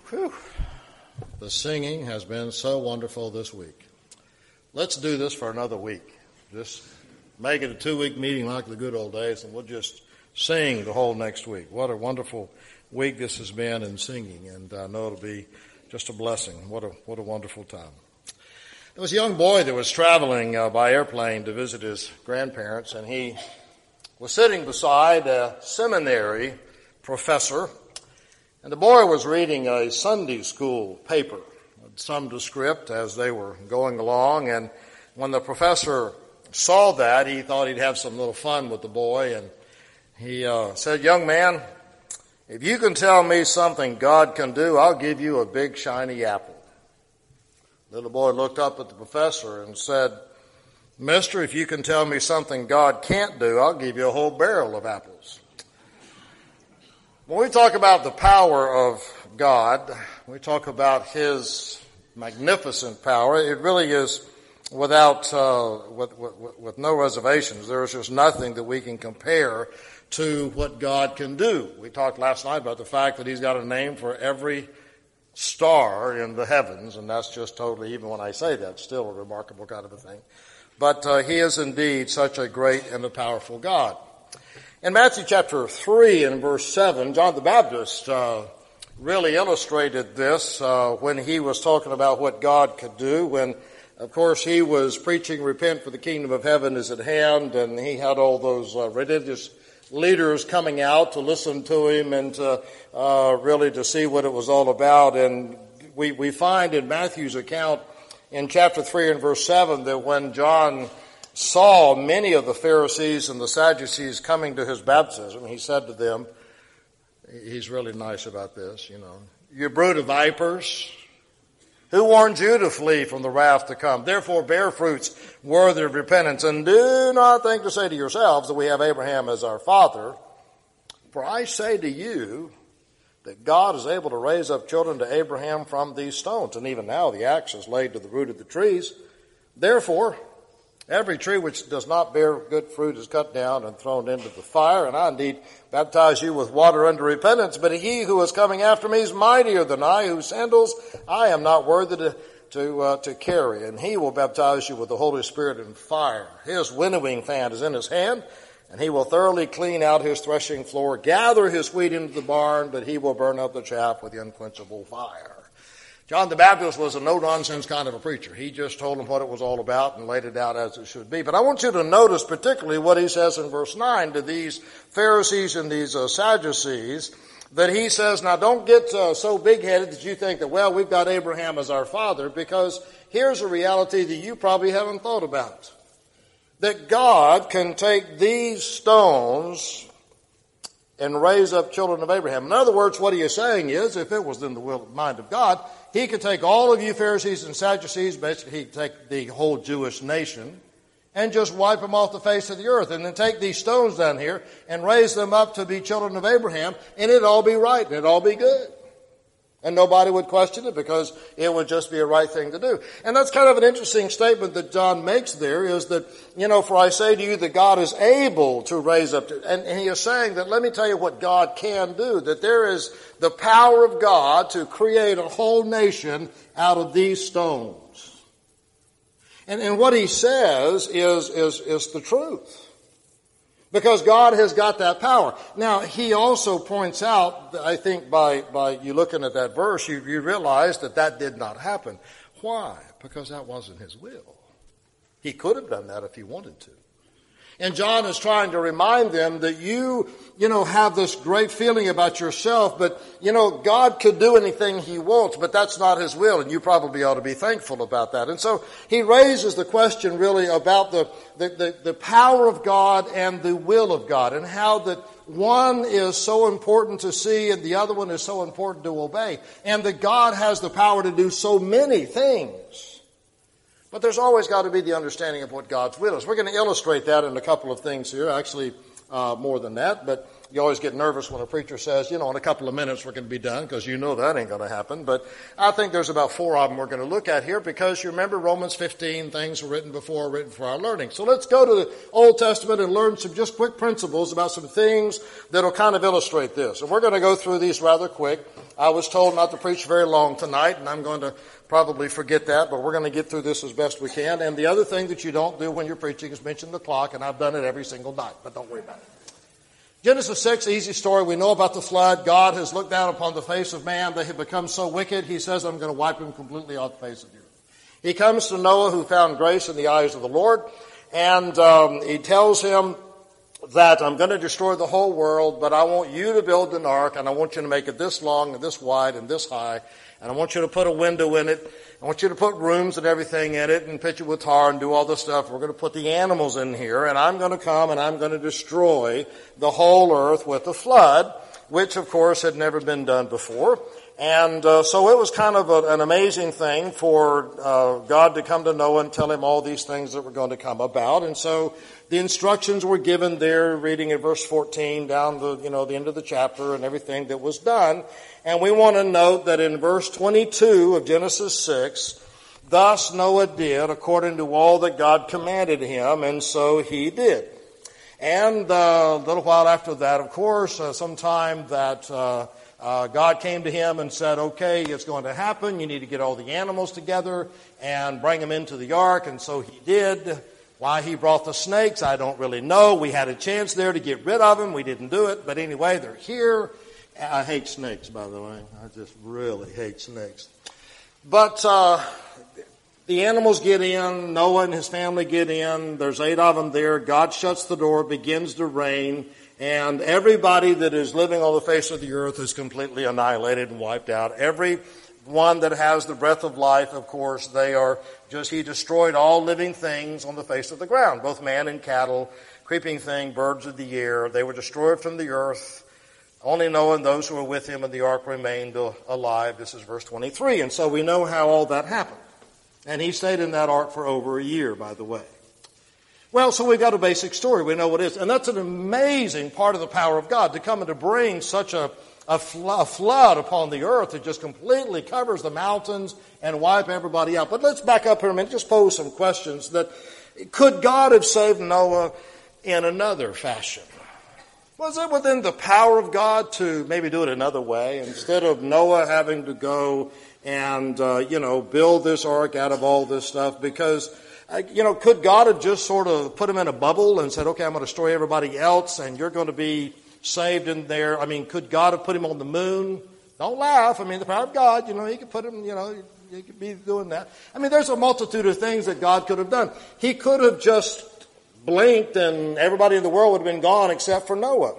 Whew. The singing has been so wonderful this week. Let's do this for another week. Just make it a 2-week meeting like the good old days, and we'll just sing the whole next week. What a wonderful week this has been in singing, and I know it'll be just a blessing. What a wonderful time. There was a young boy that was traveling by airplane to visit his grandparents, and he was sitting beside a seminary professor, and the boy was reading a Sunday school paper, some descript as they were going along, and when the professor saw that, he thought he'd have some little fun with the boy, and he said, "Young man, if you can tell me something God can do, I'll give you a big shiny apple." The little boy looked up at the professor and said, "Mister, if you can tell me something God can't do, I'll give you a whole barrel of apples." When we talk about the power of God, we talk about His magnificent power. It really is without, with no reservations. There is just nothing that we can compare to what God can do. We talked last night about the fact that He's got a name for every star in the heavens, and that's just totally, even when I say that, still a remarkable kind of a thing. But He is indeed such a great and a powerful God. In Matthew chapter 3 and verse 7, John the Baptist really illustrated this when he was talking about what God could do, when, of course, he was preaching, "Repent, for the kingdom of heaven is at hand," and he had all those religious leaders coming out to listen to him and to really to see what it was all about. And we find in Matthew's account in chapter 3 and verse 7 that when John saw many of the Pharisees and the Sadducees coming to his baptism, he said to them, he's really nice about this, "You brood of vipers, who warned you to flee from the wrath to come? Therefore bear fruits worthy of repentance, and do not think to say to yourselves that we have Abraham as our father. For I say to you that God is able to raise up children to Abraham from these stones. And even now the axe is laid to the root of the trees. Therefore every tree which does not bear good fruit is cut down and thrown into the fire. And I indeed baptize you with water unto repentance, but he who is coming after me is mightier than I, whose sandals I am not worthy to carry. And he will baptize you with the Holy Spirit and fire. His winnowing fan is in his hand, and he will thoroughly clean out his threshing floor, gather his wheat into the barn, but he will burn up the chaff with the unquenchable fire." John the Baptist was a no-nonsense kind of a preacher. He just told them what it was all about and laid it out as it should be. But I want you to notice particularly what he says in verse 9 to these Pharisees and these Sadducees, that he says, now don't get so big-headed that you think that, well, we've got Abraham as our father, because here's a reality that you probably haven't thought about. That God can take these stones and raise up children of Abraham. In other words, what he is saying is, if it was in the will and mind of God, he could take all of you Pharisees and Sadducees, basically he could take the whole Jewish nation, and just wipe them off the face of the earth, and then take these stones down here and raise them up to be children of Abraham, and it'd all be right, and it'd all be good. And nobody would question it because it would just be a right thing to do. And that's kind of an interesting statement that John makes there, is that, for I say to you that God is able to raise up, and he is saying that, let me tell you what God can do, that there is the power of God to create a whole nation out of these stones. And what he says is the truth. Because God has got that power. Now, he also points out, I think by you looking at that verse, you realize that did not happen. Why? Because that wasn't his will. He could have done that if he wanted to. And John is trying to remind them that you have this great feeling about yourself, but, God could do anything he wants, but that's not his will, and you probably ought to be thankful about that. And so he raises the question really about the power of God and the will of God, and how that one is so important to see and the other one is so important to obey, and that God has the power to do so many things. But there's always got to be the understanding of what God's will is. We're going to illustrate that in a couple of things here, actually more than that. But You always get nervous when a preacher says, in a couple of minutes we're going to be done, because you know that ain't going to happen. But I think there's about 4 of them we're going to look at here, because you remember Romans 15, things were written for our learning. So let's go to the Old Testament and learn some just quick principles about some things that'll kind of illustrate this. And we're going to go through these rather quick. I was told not to preach very long tonight, and I'm going to probably forget that, but we're going to get through this as best we can. And the other thing that you don't do when you're preaching is mention the clock, and I've done it every single night, but don't worry about it. Genesis 6, easy story. We know about the flood. God has looked down upon the face of man. They have become so wicked, he says, I'm going to wipe him completely off the face of the earth. He comes to Noah, who found grace in the eyes of the Lord, and he tells him that I'm going to destroy the whole world, but I want you to build an ark, and I want you to make it this long and this wide and this high, and I want you to put a window in it. I want you to put rooms and everything in it and pitch it with tar and do all this stuff. We're going to put the animals in here, and I'm going to come and I'm going to destroy the whole earth with a flood, which of course had never been done before. And so it was kind of an amazing thing for God to come to Noah and tell him all these things that were going to come about. And so the instructions were given there, reading in verse 14 down the end of the chapter, and everything that was done. And we want to note that in verse 22 of Genesis 6, thus Noah did according to all that God commanded him, and so he did. And a little while after that, of course, sometime that God came to him and said, okay, it's going to happen. You need to get all the animals together and bring them into the ark. And so he did. Why he brought the snakes, I don't really know. We had a chance there to get rid of them. We didn't do it. But anyway, they're here. I hate snakes, by the way. I just really hate snakes. But the animals get in. Noah and his family get in. There's 8 of them there. God shuts the door. It begins to rain. And everybody that is living on the face of the earth is completely annihilated and wiped out. Every one that has the breath of life, of course, he destroyed all living things on the face of the ground, both man and cattle, creeping thing, birds of the air. They were destroyed from the earth. Only Noah and those who were with him in the ark remained alive. This is verse 23. And so we know how all that happened. And he stayed in that ark for over a year, by the way. Well, so we've got a basic story. We know what it is. And that's an amazing part of the power of God, to come and to bring such a flood upon the earth that just completely covers the mountains and wipe everybody out. But let's back up here a minute, just pose some questions. Could God have saved Noah in another fashion? Was it within the power of God to maybe do it another way? Instead of Noah having to go and, build this ark out of all this stuff, because could God have just sort of put him in a bubble and said, okay, I'm going to destroy everybody else and you're going to be saved in there? I mean, could God have put him on the moon? Don't laugh. I mean, the power of God, he could put him, he could be doing that. I mean, there's a multitude of things that God could have done. He could have just blinked and everybody in the world would have been gone except for Noah.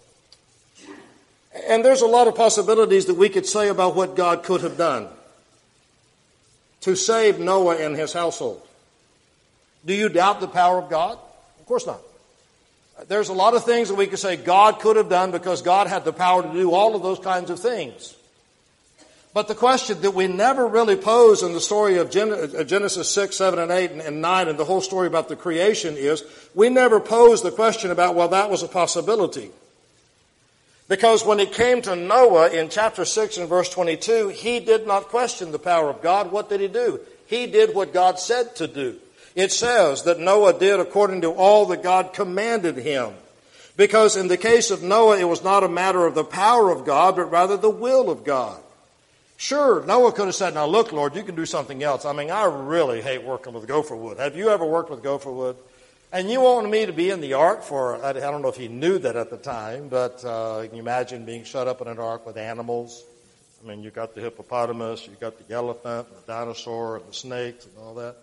And there's a lot of possibilities that we could say about what God could have done to save Noah and his household. Do you doubt the power of God? Of course not. There's a lot of things that we could say God could have done because God had the power to do all of those kinds of things. But the question that we never really pose in the story of Genesis 6, 7, and 8, and 9, and the whole story about the creation is, we never pose the question about, well, that was a possibility. Because when it came to Noah in chapter 6 and verse 22, he did not question the power of God. What did he do? He did what God said to do. It says that Noah did according to all that God commanded him. Because in the case of Noah, it was not a matter of the power of God, but rather the will of God. Sure, Noah could have said, now look, Lord, you can do something else. I mean, I really hate working with gopher wood. Have you ever worked with gopher wood? And you want me to be in the ark for, I don't know if he knew that at the time, but can you imagine being shut up in an ark with animals? I mean, you got the hippopotamus, you got the elephant, and the dinosaur, and the snakes, and all that.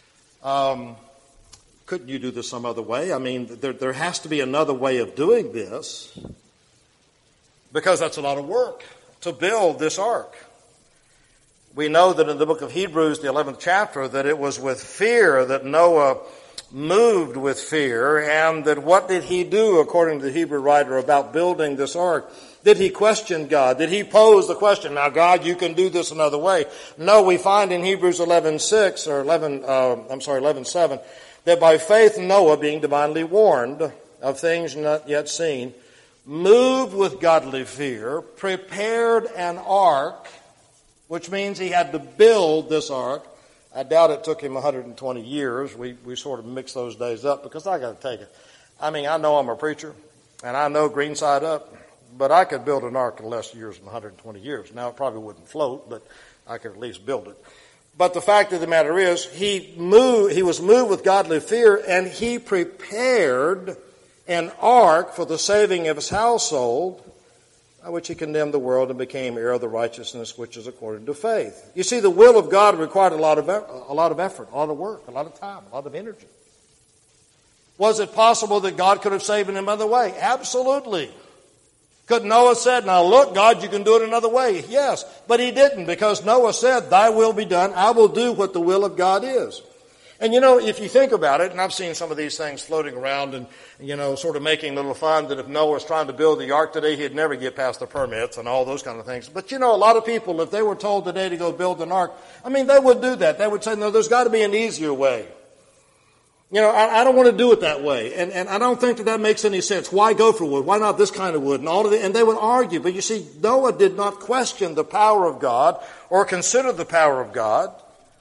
Couldn't you do this some other way? I mean, there has to be another way of doing this, because that's a lot of work to build this ark. We know that in the book of Hebrews, the 11th chapter, that it was with fear that Noah moved with fear, and that what did he do, according to the Hebrew writer, about building this ark? Did he question God? Did he pose the question, now God, you can do this another way? No, we find in Hebrews 11:6 or 11:7, that by faith Noah, being divinely warned of things not yet seen, moved with godly fear, prepared an ark, which means he had to build this ark. I doubt it took him 120 years. We sort of mix those days up because I got to take it. I mean, I know I'm a preacher, and I know green side up, but I could build an ark in less years than 120 years. Now, it probably wouldn't float, but I could at least build it. But the fact of the matter is, he was moved with godly fear, and he prepared an ark for the saving of his household, by which he condemned the world and became heir of the righteousness which is according to faith. You see, the will of God required a lot of effort, a lot of work, a lot of time, a lot of energy. Was it possible that God could have saved him another way? Absolutely. Could Noah said, now look, God, you can do it another way? Yes, but he didn't, because Noah said, thy will be done. I will do what the will of God is. And if you think about it, and I've seen some of these things floating around and, sort of making little fun that if Noah was trying to build the ark today, he'd never get past the permits and all those kind of things. But a lot of people, if they were told today to go build an ark, they would do that. They would say, no, there's got to be an easier way. I don't want to do it that way. And I don't think that makes any sense. Why go for wood? Why not this kind of wood? And they would argue. But you see, Noah did not question the power of God or consider the power of God.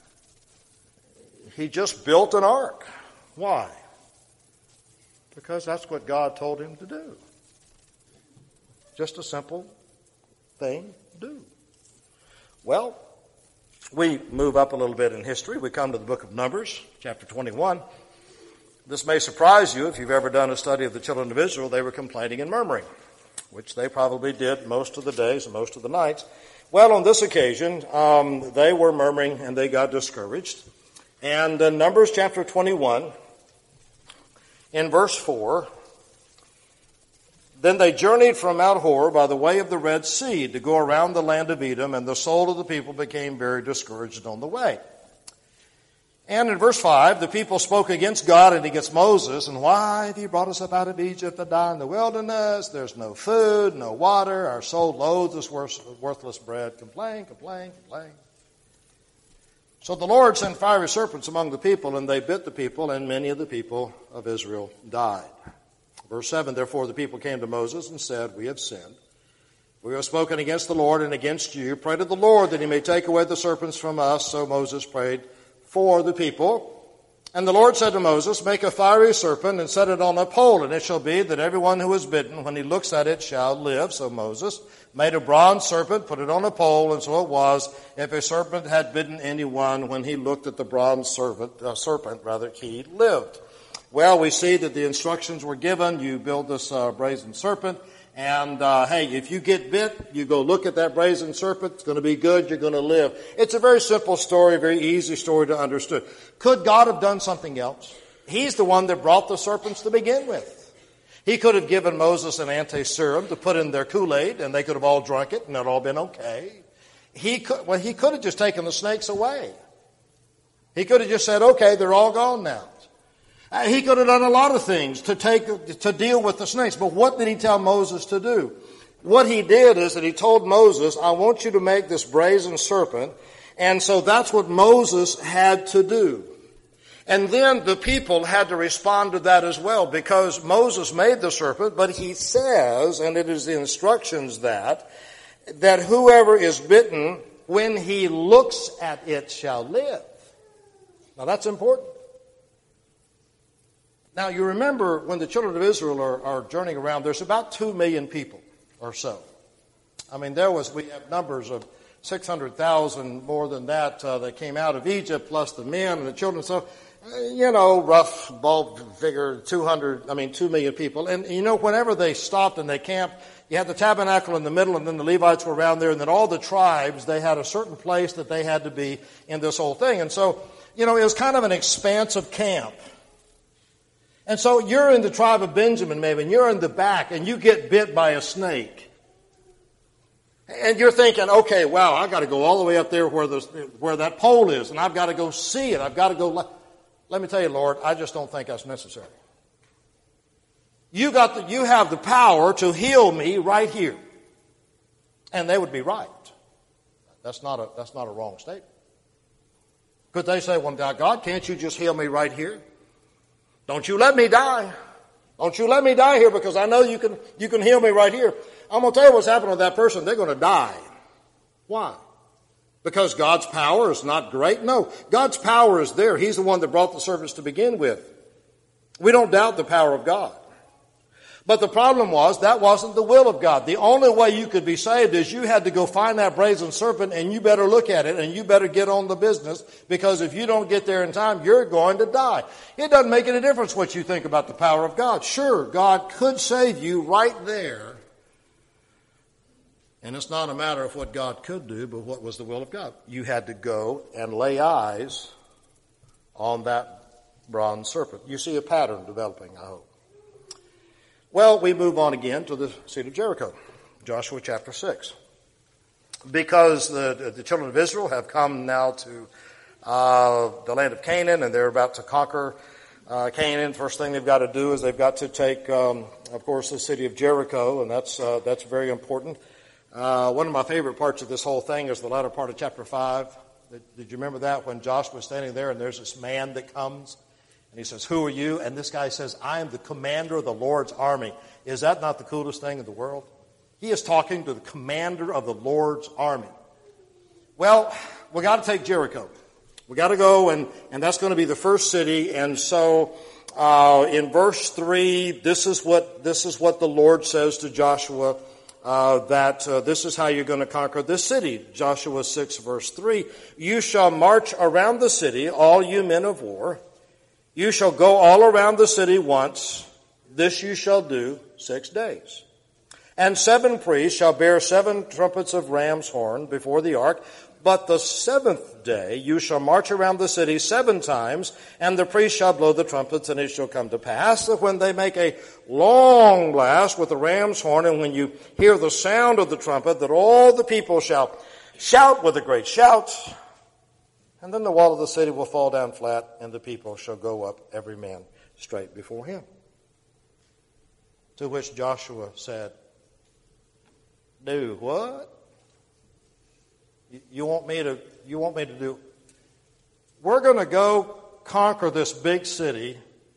He just built an ark. Why? Because that's what God told him to do. Just a simple thing to do. Well, we move up a little bit in history. We come to the book of Numbers, chapter 21. This may surprise you if you've ever done a study of the children of Israel. They were complaining and murmuring, which they probably did most of the days and most of the nights. Well, on this occasion, they were murmuring and they got discouraged. And in Numbers chapter 21, in verse 4, then they journeyed from Mount Hor by the way of the Red Sea to go around the land of Edom, and the soul of the people became very discouraged on the way. And in verse 5, the people spoke against God and against Moses, and why have you brought us up out of Egypt to die in the wilderness? There's no food, no water, our soul loathes this worthless bread. Complain, complain, complain. So the Lord sent fiery serpents among the people, and they bit the people, and many of the people of Israel died. Verse 7, therefore the people came to Moses and said, we have sinned. We have spoken against the Lord and against you. Pray to the Lord that he may take away the serpents from us. So Moses prayed for the people. And the Lord said to Moses, make a fiery serpent and set it on a pole, and it shall be that everyone who is bitten, when he looks at it, shall live. So Moses made a bronze serpent, put it on a pole, and so it was, if a serpent had bitten anyone, when he looked at the bronze serpent, he lived. Well, we see that the instructions were given. You build this brazen serpent, and hey, if you get bit, you go look at that brazen serpent. It's going to be good. You're going to live. It's a very simple story, very easy story to understand. Could God have done something else? He's the one that brought the serpents to begin with. He could have given Moses an anti-serum to put in their Kool-Aid, and they could have all drunk it, and it'd all been okay. He could have just taken the snakes away. He could have just said, okay, they're all gone now. He could have done a lot of things to deal with the snakes. But what did he tell Moses to do? What he did is that he told Moses, I want you to make this brazen serpent. And so that's what Moses had to do. And then the people had to respond to that as well, because Moses made the serpent, but he says, and it is the instructions that whoever is bitten, when he looks at it, shall live. Now that's important. Now you remember when the children of Israel are journeying around, there's about 2 million people or so. I mean, we have numbers of 600,000, more than that came out of Egypt, plus the men and the children. So, rough ballpark figure, 2 million people. And, whenever they stopped and they camped, you had the tabernacle in the middle, and then the Levites were around there, and then all the tribes, they had a certain place that they had to be in this whole thing. And so, it was kind of an expansive camp. And so you're in the tribe of Benjamin, maybe, and you're in the back, and you get bit by a snake. And you're thinking, okay, wow, I've got to go all the way up there where that pole is, and I've got to go see it. I've got to go. Let me tell you, Lord, I just don't think that's necessary. You have the power to heal me right here. And they would be right. That's not a wrong statement. Could they say, well, God, can't you just heal me right here? Don't you let me die. Don't you let me die here because I know you can heal me right here. I'm going to tell you what's happened to that person. They're going to die. Why? Because God's power is not great? No, God's power is there. He's the one that brought the servants to begin with. We don't doubt the power of God. But the problem was, that wasn't the will of God. The only way you could be saved is you had to go find that brazen serpent, and you better look at it, and you better get on the business, because if you don't get there in time, you're going to die. It doesn't make any difference what you think about the power of God. Sure, God could save you right there. And it's not a matter of what God could do, but what was the will of God. You had to go and lay eyes on that bronze serpent. You see a pattern developing, I hope. Well, we move on again to the city of Jericho, Joshua chapter 6. Because the children of Israel have come now to the land of Canaan, and they're about to conquer Canaan. First thing they've got to do is they've got to take, of course, the city of Jericho, and that's very important. One of my favorite parts of this whole thing is the latter part of chapter 5. Did you remember that, when Joshua was standing there and there's this man that comes? And he says, "Who are you?" And this guy says, "I am the commander of the Lord's army." Is that not the coolest thing in the world? He is talking to the commander of the Lord's army. Well, we got to take Jericho. We got to go, and that's going to be the first city. And so, in verse 3, this is what the Lord says to Joshua, that this is how you're going to conquer this city. Joshua 6, verse 3, "You shall march around the city, all you men of war. You shall go all around the city once. This you shall do 6 days. And 7 priests shall bear 7 trumpets of ram's horn before the ark. But the 7th day you shall march around the city 7 times, and the priests shall blow the trumpets, and it shall come to pass that when they make a long blast with the ram's horn, and when you hear the sound of the trumpet, that all the people shall shout with a great shout. And then the wall of the city will fall down flat, and the people shall go up, every man straight before him." To which Joshua said, "Do what? You want me to do? We're going to go conquer this big city,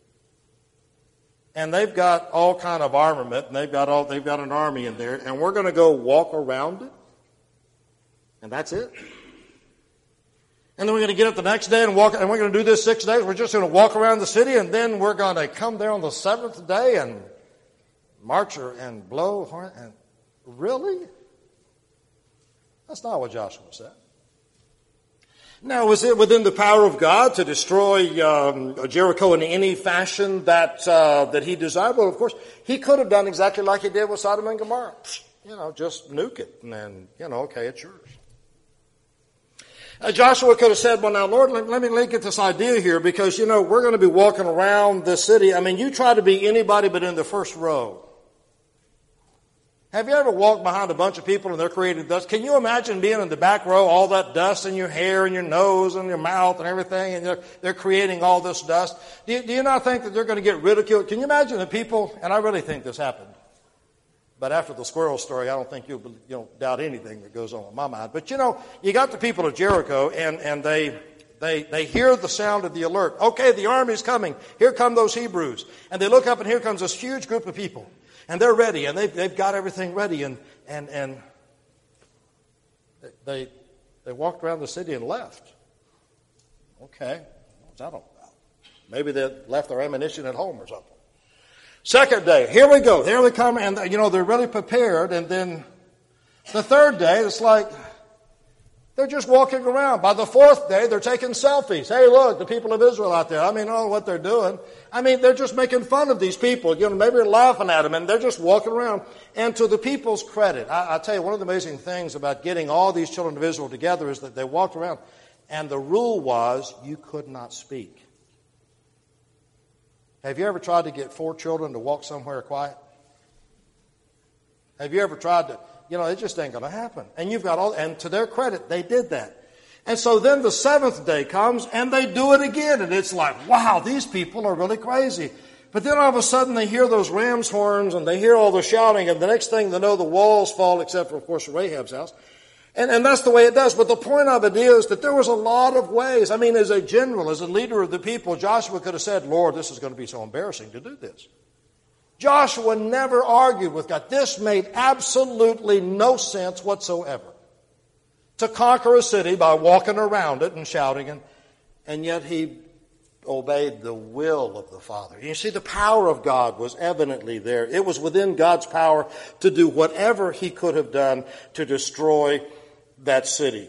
and they've got all kind of armament, and they've got an army in there, and we're going to go walk around it, and that's it? And then we're going to get up the next day and walk, and we're going to do this 6 days. We're just going to walk around the city, and then we're going to come there on the 7th day and march and blow horn. And really? That's not what Joshua said. Now, was it within the power of God to destroy Jericho in any fashion that he desired? Well, of course, he could have done exactly like he did with Sodom and Gomorrah. Just nuke it, and then, okay, it's yours. Joshua could have said, "Well, now, Lord, let me get this idea here, because, we're going to be walking around this city. I mean, you try to be anybody but in the first row. Have you ever walked behind a bunch of people and they're creating dust? Can you imagine being in the back row, all that dust in your hair and your nose and your mouth and everything, and they're creating all this dust? Do you not think that they're going to get ridiculed? Can you imagine the people, and I really think this happened, but after the squirrel story, I don't think you'll doubt anything that goes on in my mind. But you got the people of Jericho, and they hear the sound of the alert. Okay, the army's coming. Here come those Hebrews. And they look up, and here comes this huge group of people. And they're ready, and they've got everything ready, and they walked around the city and left. Okay, what's that all about? Maybe they left their ammunition at home or something. Second day, here we go. Here they come, and they're really prepared. And then the third day, it's like they're just walking around. By the 4th day, they're taking selfies. Hey, look, the people of Israel out there. I don't know what they're doing. They're just making fun of these people. Maybe they're laughing at them, and they're just walking around. And to the people's credit, I tell you, one of the amazing things about getting all these children of Israel together is that they walked around, and the rule was you could not speak. Have you ever tried to get 4 children to walk somewhere quiet? Have you ever tried to? It just ain't going to happen. And and to their credit, they did that. And so then the 7th day comes, and they do it again. And it's like, wow, these people are really crazy. But then all of a sudden they hear those ram's horns, and they hear all the shouting, and the next thing they know, the walls fall, except for, of course, Rahab's house. And that's the way it does. But the point of it is that there was a lot of ways. As a general, as a leader of the people, Joshua could have said, "Lord, this is going to be so embarrassing to do this." Joshua never argued with God. This made absolutely no sense whatsoever. To conquer a city by walking around it and shouting, and yet he obeyed the will of the Father. You see, the power of God was evidently there. It was within God's power to do whatever he could have done to destroy that city.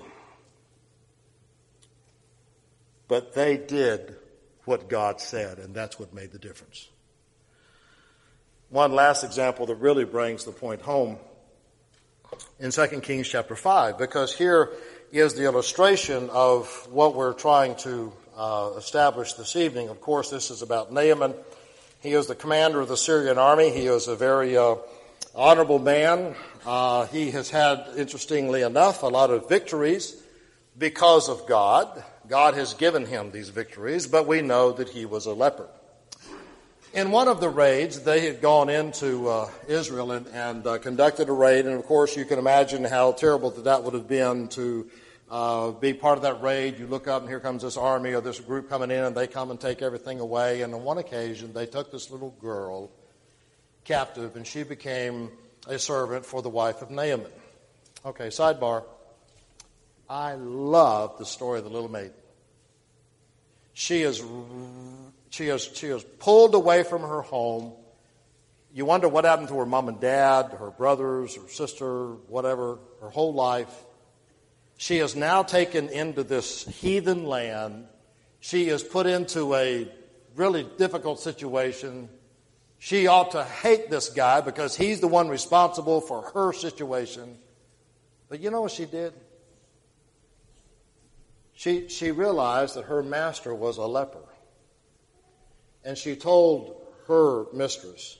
But they did what God said, and that's what made the difference. One last example that really brings the point home in 2 Kings chapter 5, because here is the illustration of what we're trying to establish this evening. Of course, this is about Naaman. He is the commander of the Syrian army. He is a very honorable man. He has had, interestingly enough, a lot of victories because of God. God has given him these victories, but we know that he was a leper. In one of the raids, they had gone into Israel and conducted a raid, and of course you can imagine how terrible that would have been to be part of that raid. You look up and here comes this army or this group coming in, and they come and take everything away. And on one occasion, they took this little girl captive, and she became a servant for the wife of Naaman. Okay, sidebar. I love the story of the little maiden. She is pulled away from her home. You wonder what happened to her mom and dad, her brothers, her sister, whatever, her whole life. She is now taken into this heathen land. She is put into a really difficult situation. She ought to hate this guy because he's the one responsible for her situation. But you know what she did? She realized that her master was a leper. And she told her mistress,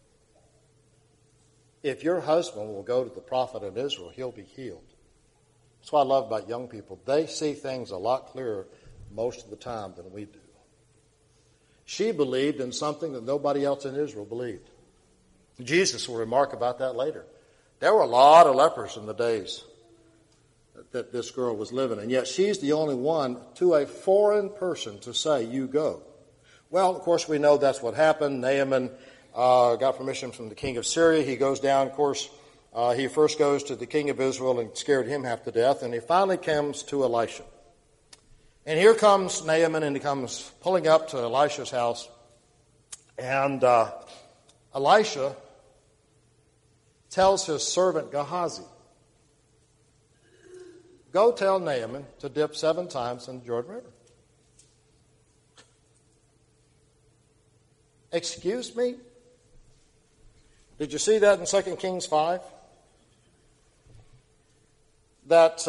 if your husband will go to the prophet in Israel, he'll be healed. That's what I love about young people. They see things a lot clearer most of the time than we do. She believed in something that nobody else in Israel believed. Jesus will remark about that later. There were a lot of lepers in the days that this girl was living, and yet she's the only one to a foreign person to say, you go. Well, of course, we know that's what happened. Naaman got permission from the king of Syria. He goes down, of course. He first goes to the king of Israel and scared him half to death, and he finally comes to Elisha. And here comes Naaman, and he comes pulling up to Elisha's house. And Elisha tells his servant Gehazi, go tell Naaman to dip 7 times in the Jordan River. Excuse me? Did you see that in 2 Kings 5? That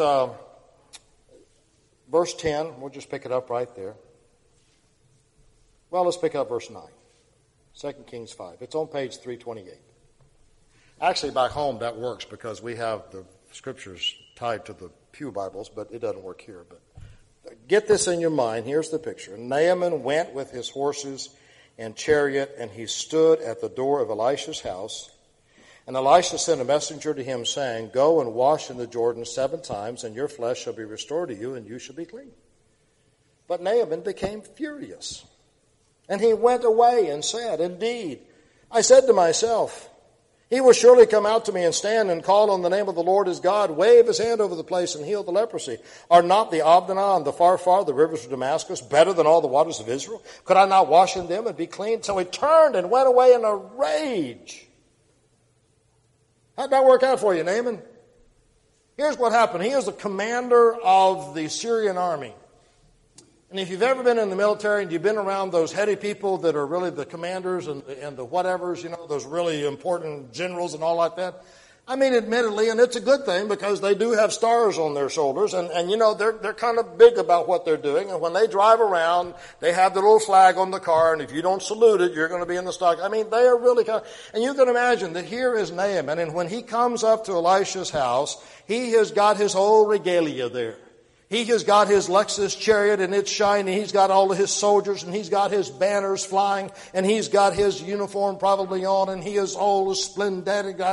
verse 10, we'll just pick it up right there. Well, let's pick up verse 9. 2 Kings 5. It's on page 328. Actually, back home that works because we have the scriptures tied to the Pew Bibles, but it doesn't work here. But get this in your mind. Here's the picture. Naaman went with his horses and chariot, and he stood at the door of Elisha's house. And Elisha sent a messenger to him, saying, go and wash in the Jordan 7 times, and your flesh shall be restored to you, and you shall be clean. But Naaman became furious. And he went away and said, indeed, I said to myself, he will surely come out to me and stand and call on the name of the Lord his God, wave his hand over the place and heal the leprosy. Are not the Abdanah and the Pharpar, the rivers of Damascus, better than all the waters of Israel? Could I not wash in them and be clean? So he turned and went away in a rage. How'd that work out for you, Naaman? Here's what happened. He is the commander of the Syrian army. And if you've ever been in the military and you've been around those heady people that are really the commanders and the whatevers, you know, those really important generals and all like that, I mean, admittedly, and it's a good thing because they do have stars on their shoulders, and you know, they're kind of big about what they're doing. And when they drive around, they have the little flag on the car, and if you don't salute it, you're going to be in the stock. I mean, they are really kind of, and you can imagine that here is Naaman, and when he comes up to Elisha's house, he has got his whole regalia there. He has got his Lexus chariot, and it's shiny. He's got all of his soldiers, and he's got his banners flying, and he's got his uniform probably on, and he is all splendid.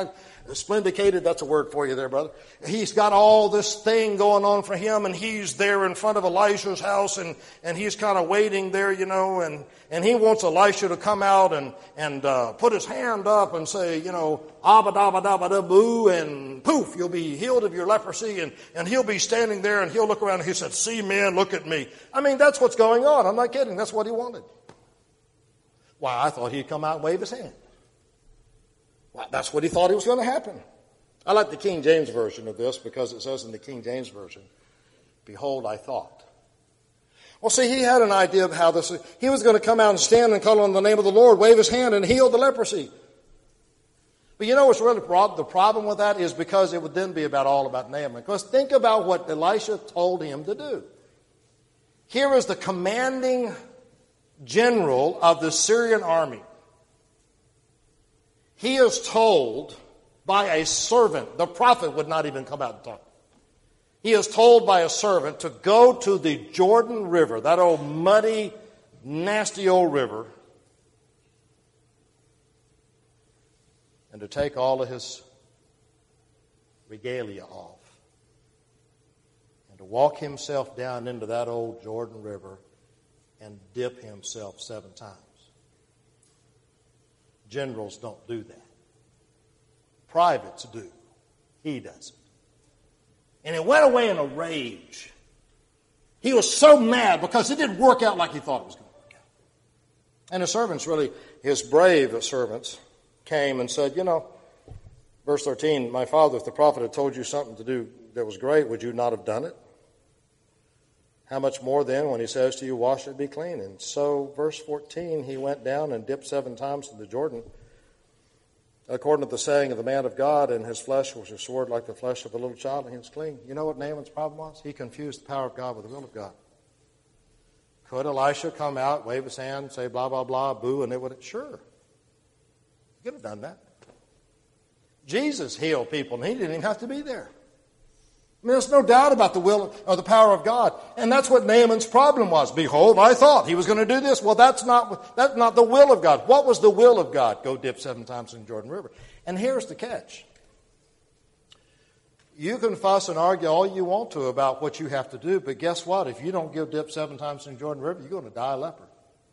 Splendicated, that's a word for you there, brother. He's got all this thing going on for him, and he's there in front of Elisha's house, and he's kind of waiting there, and he wants Elisha to come out and put his hand up and say, abba dabba dabba da boo, and poof, you'll be healed of your leprosy, and he'll be standing there, and he'll look around, and he said, see men, look at me. I mean, that's what's going on. I'm not kidding. That's what he wanted. Why, I thought he'd come out and wave his hand. Well, that's what he thought was going to happen. I like the King James Version of this because it says in the King James Version, behold, I thought. Well, see, he had an idea of how this... He was going to come out and stand and call on the name of the Lord, wave his hand, and heal the leprosy. But what's really the problem with that is because it would then be all about Naaman. Because think about what Elisha told him to do. Here is the commanding general of the Syrian army. He is told by a servant, the prophet would not even come out and talk. He is told by a servant to go to the Jordan River, that old muddy, nasty old river, and to take all of his regalia off, and to walk himself down into that old Jordan River and dip himself 7 times. Generals don't do that. Privates do. He doesn't. And he went away in a rage. He was so mad because it didn't work out like he thought it was going to work out. And the servants his brave servants came and said, verse 13, my father, if the prophet had told you something to do that was great, would you not have done it? How much more then when he says to you, wash it, be clean? And so, verse 14, he went down and dipped 7 times in the Jordan, according to the saying of the man of God, and his flesh was restored like the flesh of a little child, and he was clean. You know what Naaman's problem was? He confused the power of God with the will of God. Could Elisha come out, wave his hand, say blah, blah, blah, boo, and it would? Sure. He could have done that. Jesus healed people, and he didn't even have to be there. There's no doubt about the will or the power of God. And that's what Naaman's problem was. Behold, I thought he was going to do this. Well, that's not the will of God. What was the will of God? Go dip 7 times in the Jordan River. And here's the catch. You can fuss and argue all you want to about what you have to do, but guess what? If you don't dip 7 times in the Jordan River, you're going to die a leper.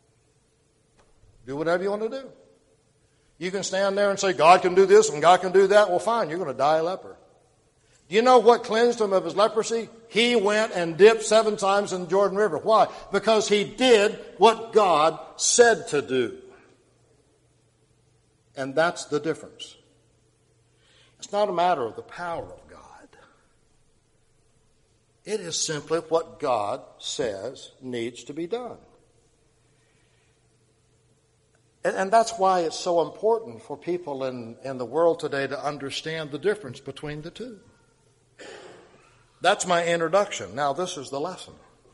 Do whatever you want to do. You can stand there and say, God can do this and God can do that. Well, fine, you're going to die a leper. Do you know what cleansed him of his leprosy? He went and dipped 7 times in the Jordan River. Why? Because he did what God said to do. And that's the difference. It's not a matter of the power of God. It is simply what God says needs to be done. And that's why it's so important for people in the world today to understand the difference between the two. That's my introduction. Now, this is the lesson.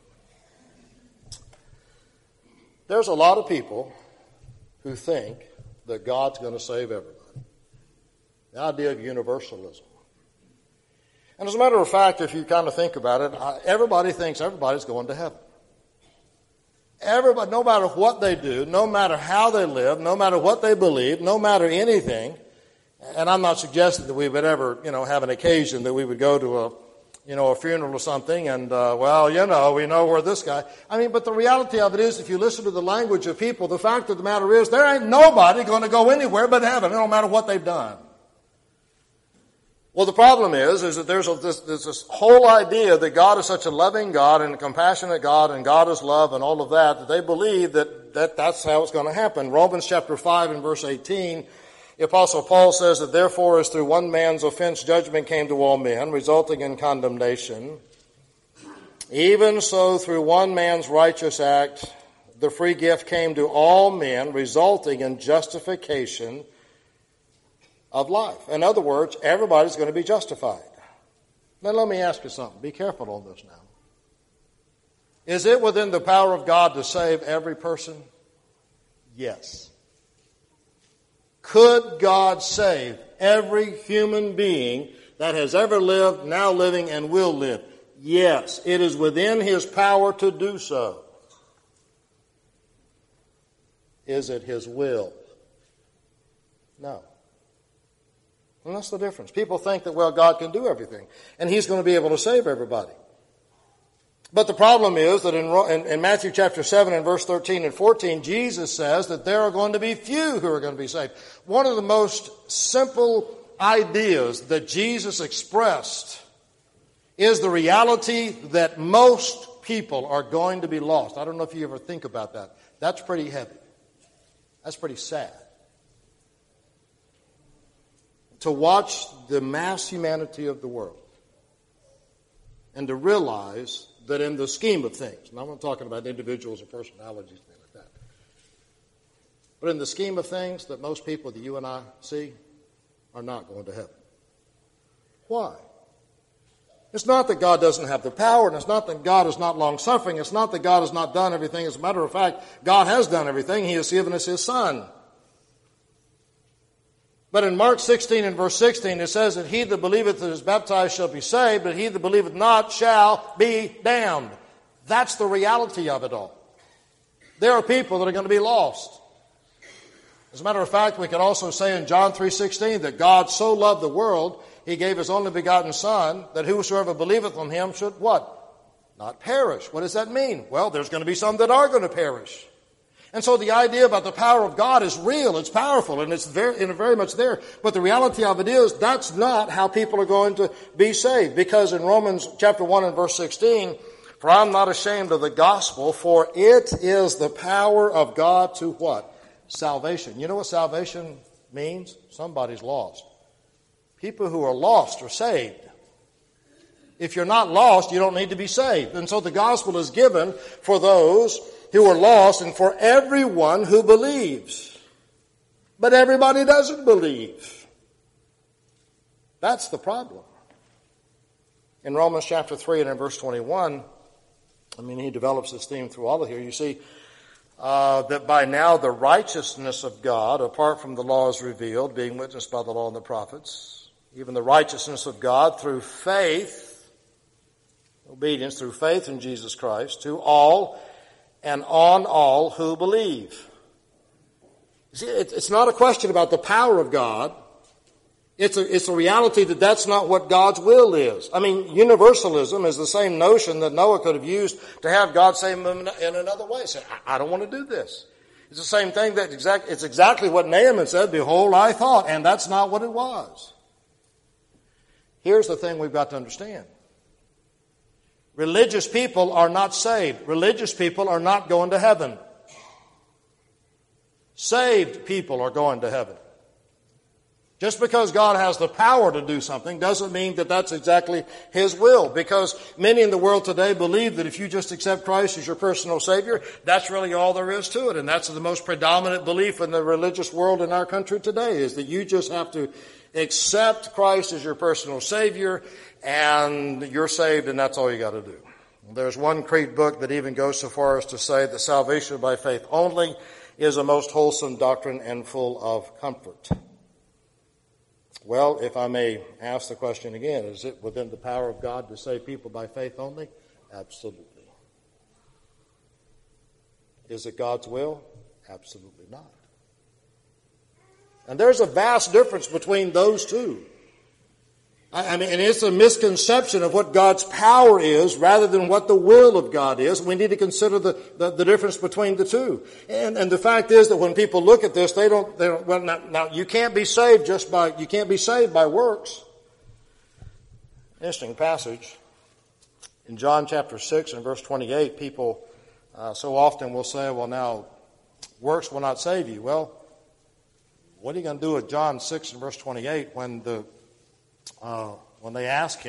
There's a lot of people who think that God's going to save everybody. The idea of universalism. And as a matter of fact, if you kind of think about it, everybody thinks everybody's going to heaven. Everybody, no matter what they do, no matter how they live, no matter what they believe, no matter anything, and I'm not suggesting that we would ever, have an occasion that we would go to a funeral or something, and, we know where this guy... but the reality of it is, if you listen to the language of people, the fact of the matter is, there ain't nobody going to go anywhere but heaven, no matter what they've done. Well, the problem is that there's this whole idea that God is such a loving God and a compassionate God, and God is love and all of that they believe that's how it's going to happen. Romans chapter 5 and verse 18, the Apostle Paul says that therefore as through one man's offense judgment came to all men, resulting in condemnation, even so through one man's righteous act the free gift came to all men, resulting in justification of life. In other words, everybody's going to be justified. Now let me ask you something. Be careful on this now. Is it within the power of God to save every person? Yes. Could God save every human being that has ever lived, now living, and will live? Yes. It is within His power to do so. Is it His will? No. And that's the difference. People think that, well, God can do everything, and He's going to be able to save everybody. But the problem is that in Matthew chapter 7 and verse 13 and 14, Jesus says that there are going to be few who are going to be saved. One of the most simple ideas that Jesus expressed is the reality that most people are going to be lost. I don't know if you ever think about that. That's pretty heavy. That's pretty sad. To watch the mass humanity of the world and to realize that in the scheme of things, and I'm not talking about individuals or personalities, things like that, but in the scheme of things, that most people that you and I see are not going to heaven. Why? It's not that God doesn't have the power, and it's not that God is not long-suffering. It's not that God has not done everything. As a matter of fact, God has done everything. He has given us His Son. But in Mark 16 and verse 16, it says that he that believeth and is baptized shall be saved, but he that believeth not shall be damned. That's the reality of it all. There are people that are going to be lost. As a matter of fact, we can also say in John 3:16 that God so loved the world, He gave His only begotten Son, that whosoever believeth on Him should what? Not perish. What does that mean? Well, there's going to be some that are going to perish. And so the idea about the power of God is real, it's powerful, and it's very much there. But the reality of it is, that's not how people are going to be saved. Because in Romans chapter 1 and verse 16, for I'm not ashamed of the gospel, for it is the power of God to what? Salvation. You know what salvation means? Somebody's lost. People who are lost are saved. If you're not lost, you don't need to be saved. And so the gospel is given for those who are lost and for everyone who believes. But everybody doesn't believe. That's the problem. In Romans chapter 3 and in verse 21, he develops this theme through all of here. You see that by now the righteousness of God, apart from the law, is revealed, being witnessed by the law and the prophets. Even the righteousness of God through faith, obedience through faith in Jesus Christ, to all and on all who believe. See, it's not a question about the power of God. It's a reality that that's not what God's will is. Universalism is the same notion that Noah could have used to have God save him in another way. Say, I don't want to do this. It's the same thing it's exactly what Naaman said, behold, I thought, and that's not what it was. Here's the thing we've got to understand. Religious people are not saved. Religious people are not going to heaven. Saved people are going to heaven. Just because God has the power to do something doesn't mean that that's exactly His will. Because many in the world today believe that if you just accept Christ as your personal Savior, that's really all there is to it. And that's the most predominant belief in the religious world in our country today, is that you just have to accept Christ as your personal Savior and you're saved, and that's all you got to do. There's one creed book that even goes so far as to say that salvation by faith only is a most wholesome doctrine and full of comfort. Well, if I may ask the question again, is it within the power of God to save people by faith only? Absolutely. Is it God's will? Absolutely not. And there's a vast difference between those two. And it's a misconception of what God's power is rather than what the will of God is. We need to consider the difference between the two. And the fact is that when people look at this, now you can't be saved you can't be saved by works. Interesting passage. In John chapter 6 and verse 28, people so often will say, well, now, works will not save you. Well, what are you going to do with John 6 and verse 28 when they ask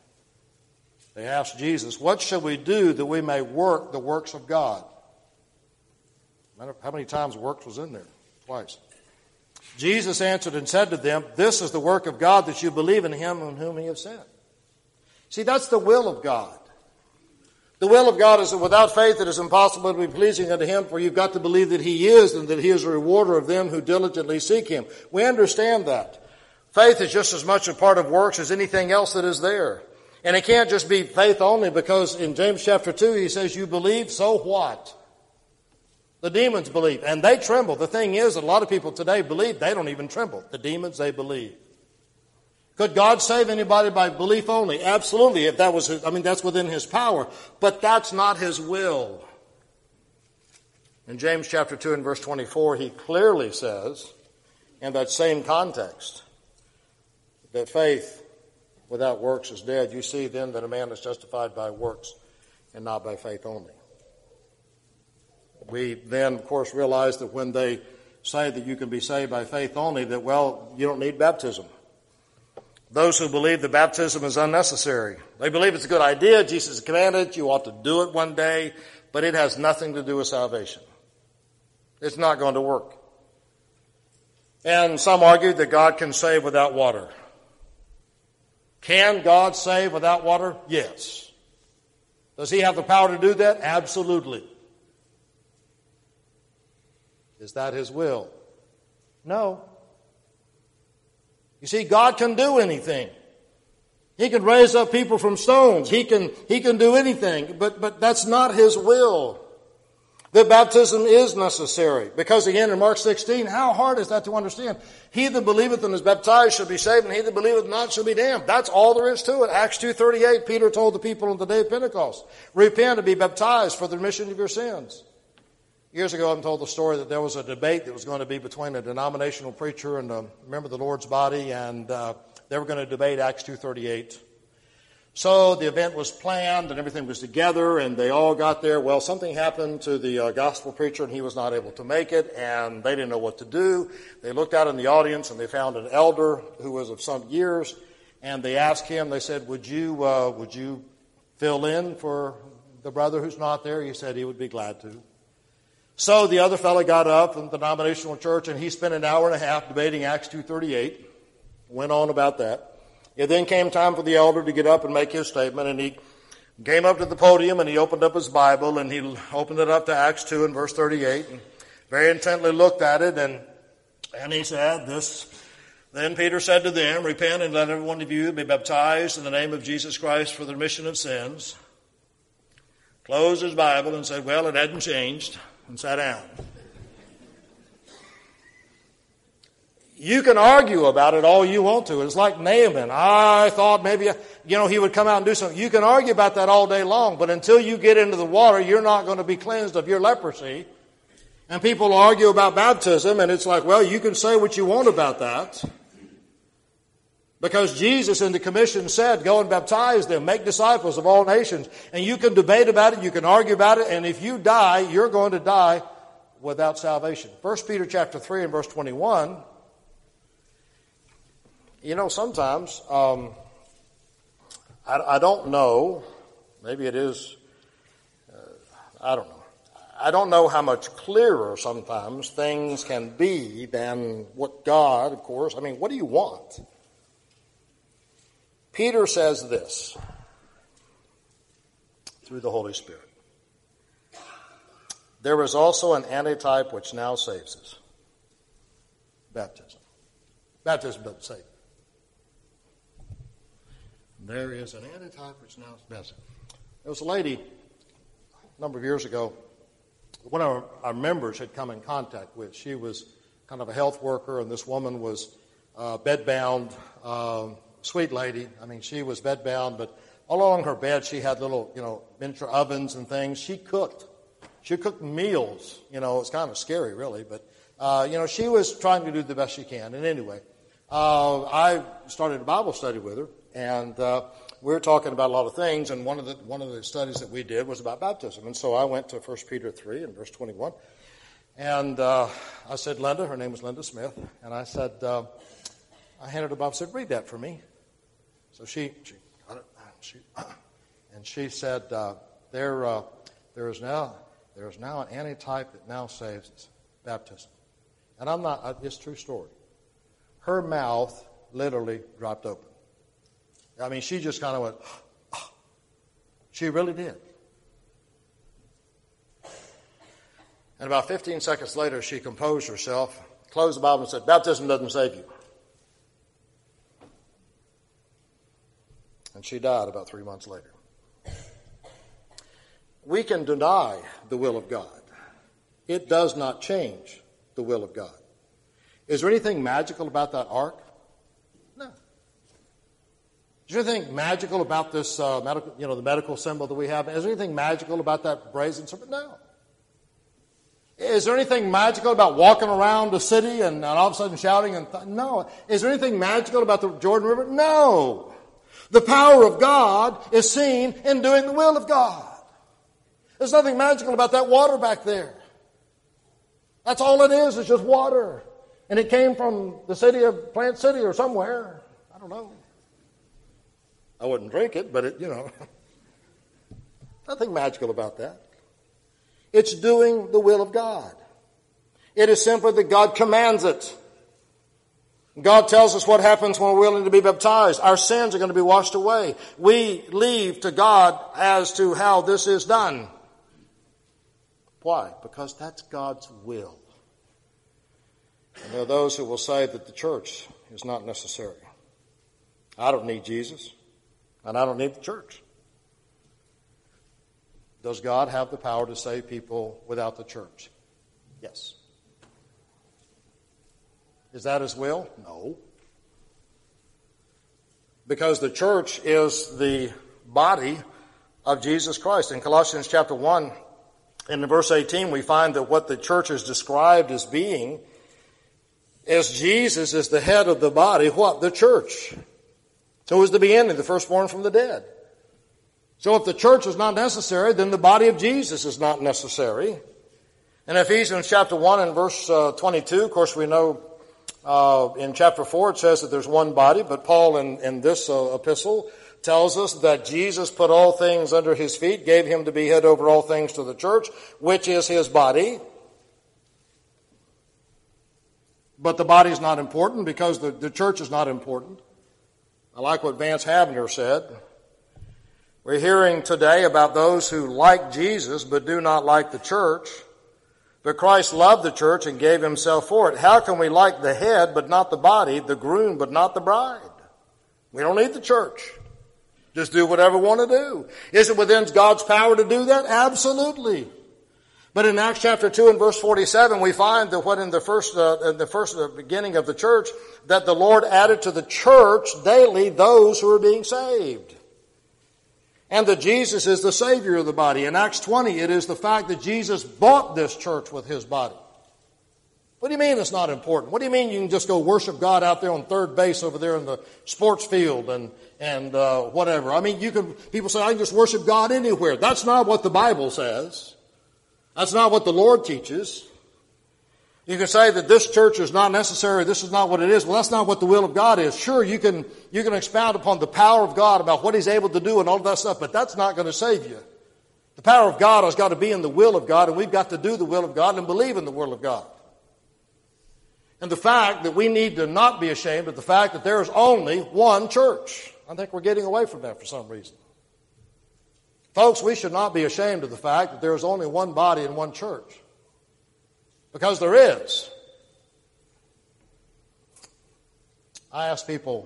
Jesus, what shall we do that we may work the works of God? How many times works was in there? Twice. Jesus answered and said to them, this is the work of God, that you believe in Him on whom He has sent. See, that's the will of God. The will of God is that without faith it is impossible to be pleasing unto Him, for you've got to believe that He is, and that He is a rewarder of them who diligently seek Him. We understand that. Faith is just as much a part of works as anything else that is there. And it can't just be faith only, because in James chapter 2 he says, you believe, so what? The demons believe, and they tremble. The thing is, a lot of people today believe, they don't even tremble. The demons, they believe. Could God save anybody by belief only? Absolutely, if that was that's within his power. But that's not his will. In James chapter 2 and verse 24, he clearly says, in that same context, that faith without works is dead. You see then that a man is justified by works and not by faith only. We then, of course, realize that when they say that you can be saved by faith only, that, well, you don't need baptism. Those who believe that baptism is unnecessary. They believe it's a good idea. Jesus commanded it. You ought to do it one day. But it has nothing to do with salvation. It's not going to work. And some argue that God can save without water. Can God save without water? Yes. Does he have the power to do that? Absolutely. Is that his will? No. You see, God can do anything. He can raise up people from stones. He can do anything, but that's not his will. The baptism is necessary. Because again, in Mark 16, how hard is that to understand? He that believeth and is baptized shall be saved, and he that believeth not shall be damned. That's all there is to it. Acts 2:38, Peter told the people on the day of Pentecost, repent and be baptized for the remission of your sins. Years ago, I'm told the story that there was a debate that was going to be between a denominational preacher and a member of the Lord's body, and they were going to debate Acts 2:38. So the event was planned and everything was together and they all got there. Well, something happened to the gospel preacher and he was not able to make it and they didn't know what to do. They looked out in the audience and they found an elder who was of some years and they asked him, they said, would you fill in for the brother who's not there? He said he would be glad to. So the other fellow got up from the denominational church and he spent an hour and a half debating Acts 2:38. Went on about that. It then came time for the elder to get up and make his statement, and he came up to the podium and he opened up his Bible and he opened it up to Acts 2 and verse 38 and very intently looked at it and he said this. Then Peter said to them, repent and let every one of you be baptized in the name of Jesus Christ for the remission of sins. Closed his Bible and said, well, it hadn't changed, and sat down. You can argue about it all you want to. It's like Naaman. I thought maybe, he would come out and do something. You can argue about that all day long, but until you get into the water, you're not going to be cleansed of your leprosy. And people argue about baptism, and it's like, well, you can say what you want about that. Because Jesus in the commission said, go and baptize them, make disciples of all nations. And you can debate about it, you can argue about it, and if you die, you're going to die without salvation. 1 Peter chapter 3 and verse 21, sometimes, I don't know, maybe it is, I don't know. I don't know how much clearer sometimes things can be than what God, of course, what do you want? Peter says this through the Holy Spirit. There is also an antitype which now saves us. Baptism. Baptism doesn't save. There is an antitype which now saves. There was a lady a number of years ago, one of our members had come in contact with. She was kind of a health worker, and this woman was bedbound, sweet lady. She was bedbound, but all along her bed she had little, miniature ovens and things. She cooked. She cooked meals. It's kind of scary, really, but, she was trying to do the best she can. And anyway, I started a Bible study with her, and we were talking about a lot of things, and one of the studies that we did was about baptism. And so I went to 1 Peter 3 and verse 21, and I said, Linda, her name was Linda Smith, and I said, I handed her Bible, said, read that for me. So she got it, and she said, there is now an antitype that now saves us, baptism. And it's a true story. Her mouth literally dropped open. She just kind of went, oh. She really did. And about 15 seconds later, she composed herself, closed the Bible and said, baptism doesn't save you. And she died about 3 months later. We can deny the will of God. It does not change the will of God. Is there anything magical about that ark? No. Is there anything magical about this medical, the medical symbol that we have? Is there anything magical about that brazen serpent? No. Is there anything magical about walking around the city and all of a sudden shouting? No. Is there anything magical about the Jordan River? No. The power of God is seen in doing the will of God. There's nothing magical about that water back there. That's all it is. It's just water. And it came from the city of Plant City or somewhere. I don't know. I wouldn't drink it, but nothing magical about that. It's doing the will of God. It is simply that God commands it. God tells us what happens when we're willing to be baptized. Our sins are going to be washed away. We leave to God as to how this is done. Why? Because that's God's will. And there are those who will say that the church is not necessary. I don't need Jesus, and I don't need the church. Does God have the power to save people without the church? Yes. Is that His will? No. Because the church is the body of Jesus Christ. In Colossians chapter 1, in verse 18, we find that what the church is described as being is Jesus is the head of the body. What? The church. Who is the beginning, the firstborn from the dead. So if the church is not necessary, then the body of Jesus is not necessary. In Ephesians chapter 1 and verse 22, of course we know in chapter 4 it says that there's one body, but Paul in this epistle tells us that Jesus put all things under His feet, gave Him to be head over all things to the church, which is His body. But the body is not important because the church is not important. I like what Vance Havner said. We're hearing today about those who like Jesus but do not like the church. But Christ loved the church and gave Himself for it. How can we like the head but not the body, the groom but not the bride? We don't need the church. Just do whatever we want to do. Is it within God's power to do that? Absolutely. But in Acts chapter 2 and verse 47, we find that what in the first beginning of the church, that the Lord added to the church daily those who are being saved. And that Jesus is the Savior of the body. In Acts 20, it is the fact that Jesus bought this church with His body. What do you mean it's not important? What do you mean you can just go worship God out there on third base over there in the sports field and whatever? I mean, people say, I can just worship God anywhere. That's not what the Bible says. That's not what the Lord teaches. You can say that this church is not necessary, this is not what it is. Well, that's not what the will of God is. Sure, you can expound upon the power of God, about what He's able to do and all that stuff, but that's not going to save you. The power of God has got to be in the will of God, and we've got to do the will of God and believe in the will of God. And the fact that we need to not be ashamed of the fact that there is only one church. I think we're getting away from that for some reason. Folks, we should not be ashamed of the fact that there is only one body and one church. Because there is. I ask people,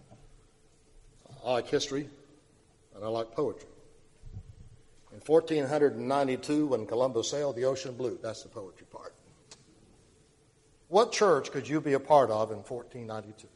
I like history and I like poetry. In 1492, when Columbus sailed the ocean blue, that's the poetry part. What church could you be a part of in 1492?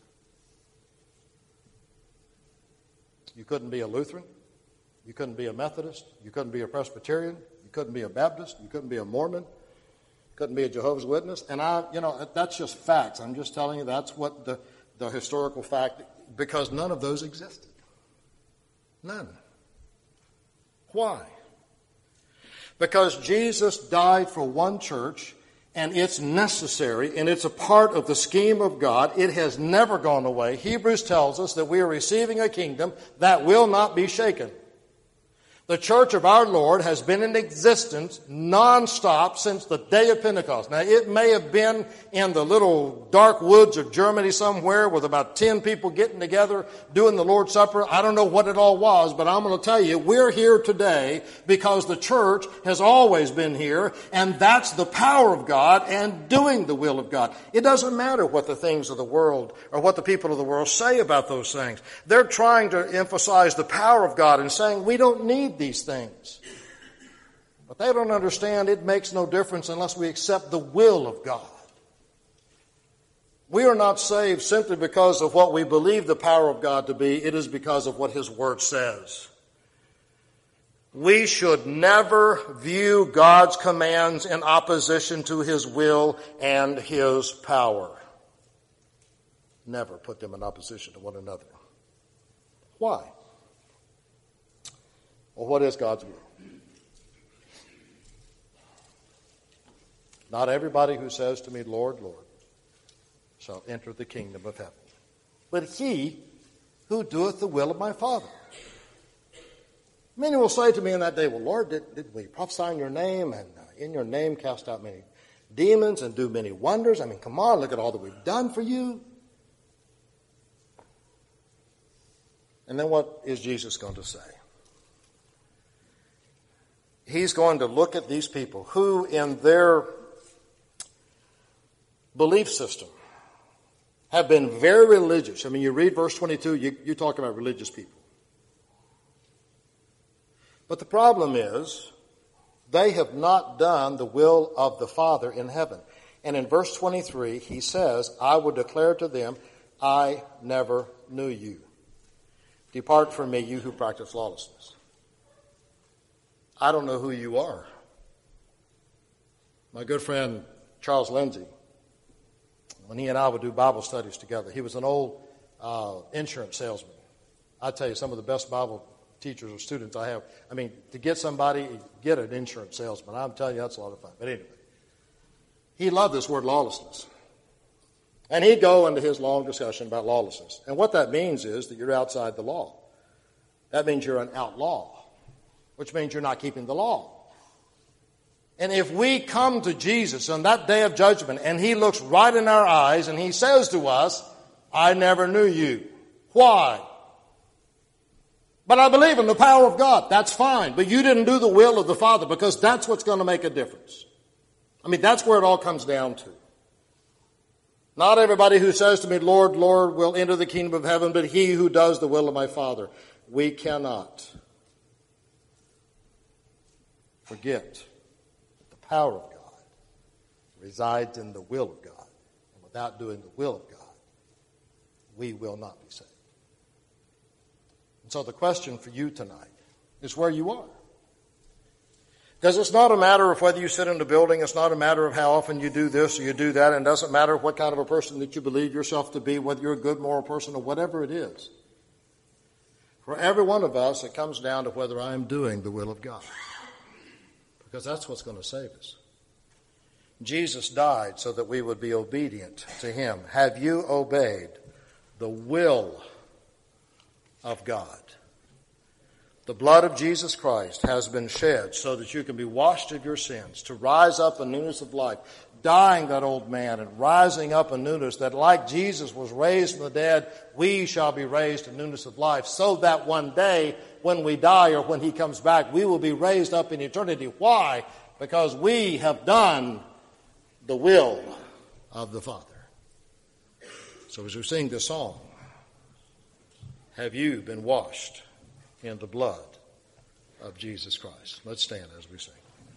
You couldn't be a Lutheran. You couldn't be a Methodist. You couldn't be a Presbyterian. You couldn't be a Baptist. You couldn't be a Mormon. Couldn't be a Jehovah's Witness. And that's just facts. I'm just telling you that's what the historical fact, because none of those existed. None. Why? Because Jesus died for one church, and it's necessary, and it's a part of the scheme of God. It has never gone away. Hebrews tells us that we are receiving a kingdom that will not be shaken. The church of our Lord has been in existence nonstop since the day of Pentecost. Now, it may have been in the little dark woods of Germany somewhere with about 10 people getting together doing the Lord's Supper. I don't know what it all was, but I'm going to tell you, we're here today because the church has always been here, and that's the power of God and doing the will of God. It doesn't matter what the things of the world or what the people of the world say about those things. They're trying to emphasize the power of God and saying we don't need these things. But they don't understand it makes no difference unless we accept the will of God. We are not saved simply because of what we believe the power of God to be. It is because of what His Word says. We should never view God's commands in opposition to His will and His power. Never put them in opposition to one another. Why? Well, what is God's will? Not everybody who says to me, Lord, Lord, shall enter the kingdom of heaven, but he who doeth the will of my Father. Many will say to me in that day, well, Lord, did we prophesy in your name and in your name cast out many demons and do many wonders? I mean, come on, look at all that we've done for you. And then what is Jesus going to say? He's going to look at these people who in their belief system have been very religious. I mean, you read verse 22, you talk about religious people. But the problem is, they have not done the will of the Father in heaven. And in verse 23, he says, I will declare to them, I never knew you. Depart from me, you who practice lawlessness. I don't know who you are. My good friend Charles Lindsay, when he and I would do Bible studies together, he was an old insurance salesman. I tell you, some of the best Bible teachers or students I have. I mean, to get somebody, get an insurance salesman. I'm telling you, that's a lot of fun. But anyway, he loved this word lawlessness. And he'd go into his long discussion about lawlessness. And what that means is that you're outside the law. That means you're an outlaw, which means you're not keeping the law. And if we come to Jesus on that day of judgment and he looks right in our eyes and he says to us, I never knew you. Why? But I believe in the power of God. That's fine. But you didn't do the will of the Father, because that's what's going to make a difference. I mean, that's where it all comes down to. Not everybody who says to me, Lord, Lord, will enter the kingdom of heaven, but he who does the will of my Father. We cannot forget that the power of God resides in the will of God. And without doing the will of God, we will not be saved. And so the question for you tonight is where you are. Because it's not a matter of whether you sit in a building. It's not a matter of how often you do this or you do that. And it doesn't matter what kind of a person that you believe yourself to be, whether you're a good moral person or whatever it is. For every one of us, it comes down to whether I am doing the will of God. Because that's what's going to save us. Jesus died so that we would be obedient to him. Have you obeyed the will of God? The blood of Jesus Christ has been shed so that you can be washed of your sins, to rise up in newness of life, dying that old man and rising up in newness, that like Jesus was raised from the dead, we shall be raised in newness of life, so that one day when we die or when he comes back, we will be raised up in eternity. Why? Because we have done the will of the Father. So as we sing this song, have you been washed in the blood of Jesus Christ? Let's stand as we sing.